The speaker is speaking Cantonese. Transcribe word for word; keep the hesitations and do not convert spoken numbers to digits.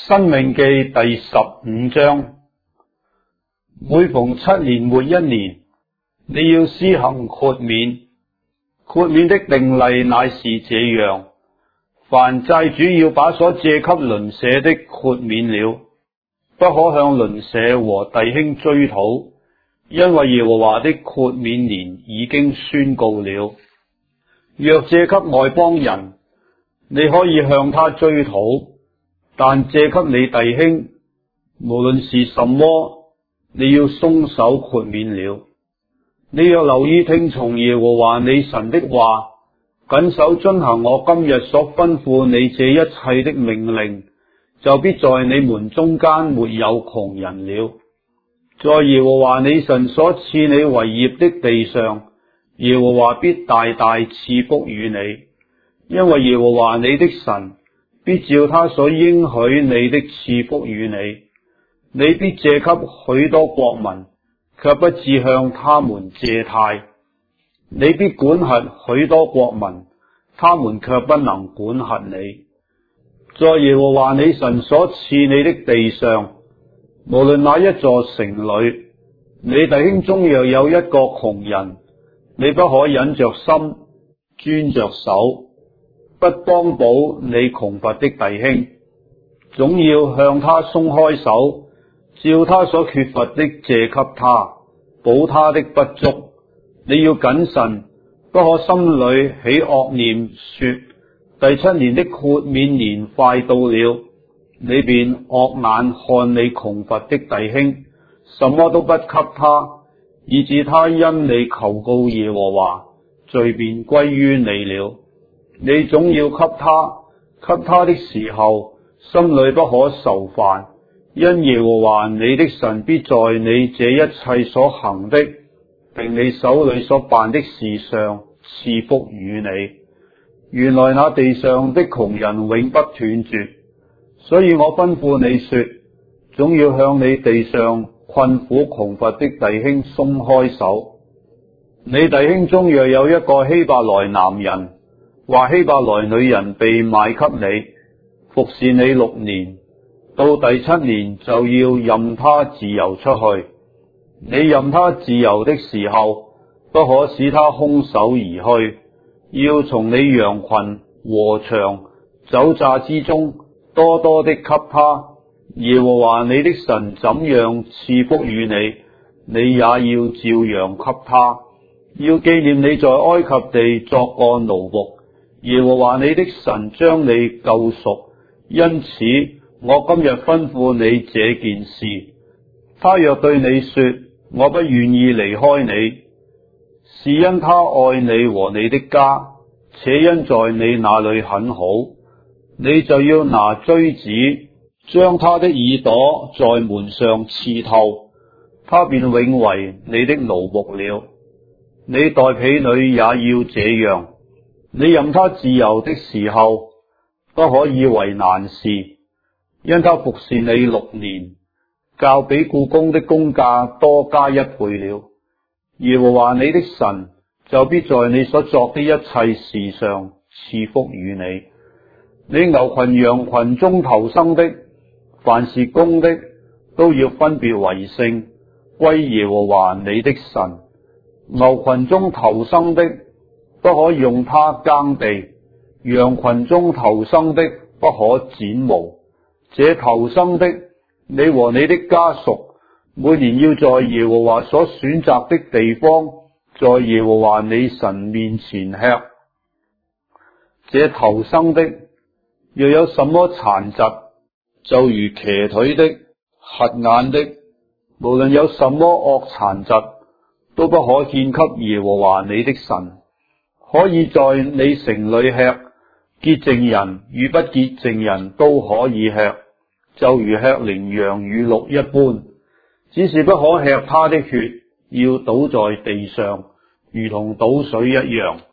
申命記第十五章，每逢七年末一年，你要施行豁免。豁免的定例乃是這樣：凡債主要把所借給鄰舍的豁免了，不可向鄰舍和弟兄追討，因為耶和華的豁免年已經宣告了。若借給外邦人，你可以向他追討，但借給你弟兄，無論是什麼，你要鬆手豁免了。你若留意聽從耶和華你神的話，謹守遵行我今日所吩咐你這一切的命令，就必在你們中間沒有窮人了。在耶和華你神所賜你為業的地上，耶和華必大大賜福與你，因為耶和華你的神必照他所應許你的賜福與你。你必借給許多國民，卻不致向他們借貸；你必管轄許多國民，他們卻不能管轄你。在耶和華你神所賜你的地上，無論哪一座城裏，你弟兄中若有一個窮人，你不可忍着心，專着手，不幫補你窮乏的弟兄，總要向他鬆開手，照他所缺乏的借給他，補他的不足。你要謹慎，不可心裏起惡念，說第七年的豁免年快到了，你便惡眼看你窮乏的弟兄，什麼都不給他，以致他因你求告耶和華，罪便歸於你了。你總要給他，給他的時候，心裏不可愁煩，因耶和華你的神必在你這一切所行的，並你手裏所辦的事上賜福與你。原來那地上的窮人永不斷絕，所以我吩咐你說，總要向你地上困苦窮乏的弟兄鬆開手。你弟兄中若有一個希伯來男人或希伯來女人被賣給你，服侍你六年，到第七年就要任他自由出去。你任他自由的時候，不可使他空手而去，要從你羊群、禾場、酒榨之中多多的給他。耶和華你的神怎樣賜福與你，你也要照樣給他。要紀念你在埃及地作過奴僕，耶和華你的神將你救贖，因此我今日吩咐你這件事。他若對你說，我不願意離開你，是因他愛你和你的家，且因在你那裏很好，你就要拿錐子將他的耳朵在門上刺透，他便永為你的奴僕了。你待婢女也要這樣。你任他自由的時候，不可以為難事，因他服侍你六年，較比僱工的工價多加一倍了。耶和華你的神就必在你所作的一切事上賜福與你。你牛群羊群中頭生的，凡是公的，都要分別為聖，歸耶和華你的神。牛群中頭生的，不可用它耕地；羊群中頭生的，不可剪毛。這頭生的，你和你的家屬每年要在耶和華所選擇的地方，在耶和華你神面前吃。這頭生的，若有什麼殘疾，就如瘸腿的、瞎眼的，無論有什麼惡殘疾，都不可獻給耶和華你的神。可以在你城裏吃，潔淨人與不潔淨人都可以吃，就如吃羚羊乳酪一般，只是不可吃他的血，要倒在地上，如同倒水一樣。